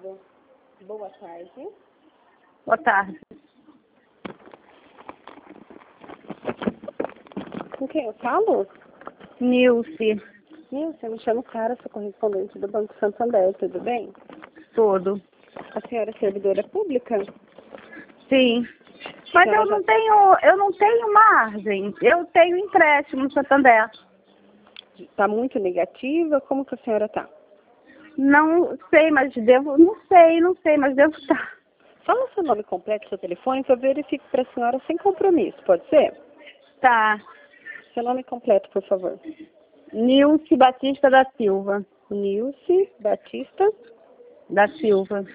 Obrigada. Boa tarde. Boa tarde. Com quem eu falo? Nilce. Nilce, eu me chamo Clara, sou correspondente do Banco Santander, tudo bem? Tudo. A senhora é servidora pública? Sim. Mas eu não tenho margem. Eu tenho empréstimo no Santander. Está muito negativa? Como que a senhora está? Não sei, mas devo. Não sei, mas devo estar. Fala seu nome completo, seu telefone, que eu verifico para a senhora sem compromisso, pode ser? Tá. Seu nome completo, por favor. Nilce Batista da Silva. Nilce Batista Da Silva.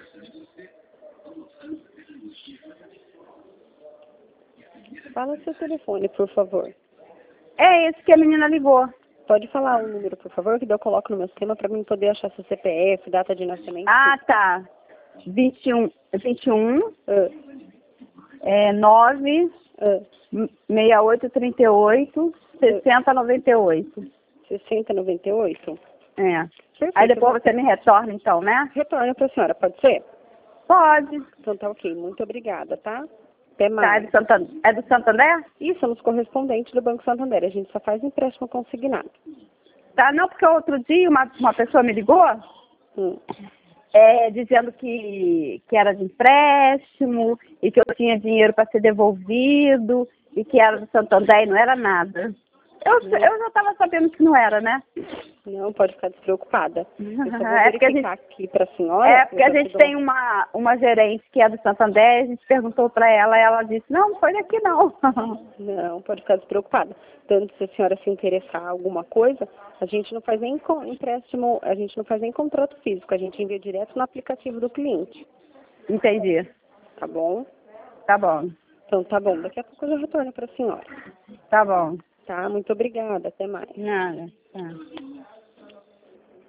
Fala seu telefone, por favor. É esse que a menina ligou. Pode falar o número, por favor, que daí eu coloco no meu sistema para mim poder achar seu CPF, data de nascimento. Ah, tá. 21 9 6838 6098. 6098? É. Perfeito. Aí depois você me retorna então, né? Retorno para a senhora, pode ser? Pode. Então tá ok, muito obrigada, tá? Até Tá, mais. é do Santander? E somos correspondentes do Banco Santander, a gente só faz empréstimo consignado. Tá, não, porque outro dia uma pessoa me ligou dizendo que era de empréstimo e que eu tinha dinheiro para ser devolvido e que era do Santander e não era nada. Eu já estava sabendo que não era, né? Não, pode ficar despreocupada. Eu só vou É porque verificar aqui para a senhora. É, porque a gente tem uma gerente que é do Santander, a gente perguntou para ela e ela disse, não foi daqui não. Não, pode ficar despreocupada. Tanto se a senhora se interessar em alguma coisa, a gente não faz nem empréstimo, a gente não faz nem contrato físico, a gente envia direto no aplicativo do cliente. Entendi. Tá bom? Tá bom. Então tá bom, daqui a pouco eu já retorno para a senhora. Tá bom. Tá? Muito obrigada, até mais. Nada. Tá.